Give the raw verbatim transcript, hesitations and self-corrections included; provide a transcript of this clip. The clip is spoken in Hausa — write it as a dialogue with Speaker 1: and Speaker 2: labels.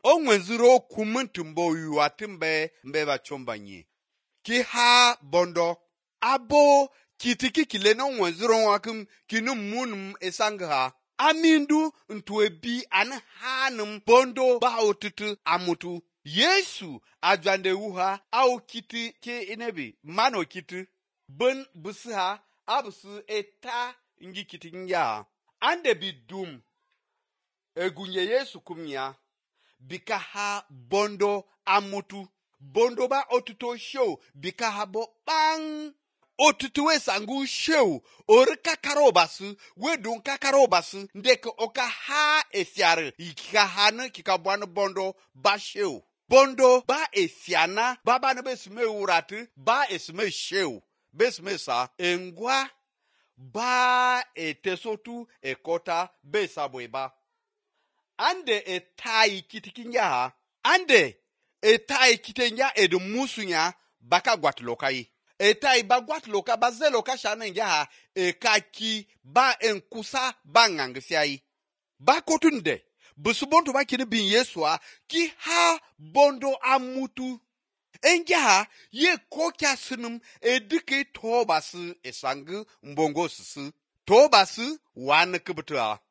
Speaker 1: o nwenziro kumuntumbo yuatimbe mbeba chombanyi ki ha bondo abo kitiki kile no nwenziro wakum kinu munum esangha amindu ntwebi an hanum bondo ba otutu amutu Yesu ajwande wuha au kiti ke inebi mano kiti bun busa abusu eta ngi kiti nya ande bi dum egunye Yesu kumya bika ha bondo amutu bondo ba otuto show bika ha bo bang otutu we sangu show or kakarobasu we dun kakarobasu ndeke oka ha efiare ikika hanu kika bwanu bondo ba show bondo ba efiana baba ne besme uratu ba esme show besme sa engwa ba etesotu ekota besabweba ande etai kitikinya ande etai kitenya edu musunya baka gwatlokai etai ba gwatloka bazeloka shanenja ekaki ba enkusa bangangsiai ba kotunde busubonto ba kini bin Yesua ki ha bondo amutu enja ye kokya sunum edike tobasu esangu mbongo susu tobasu wan kubutua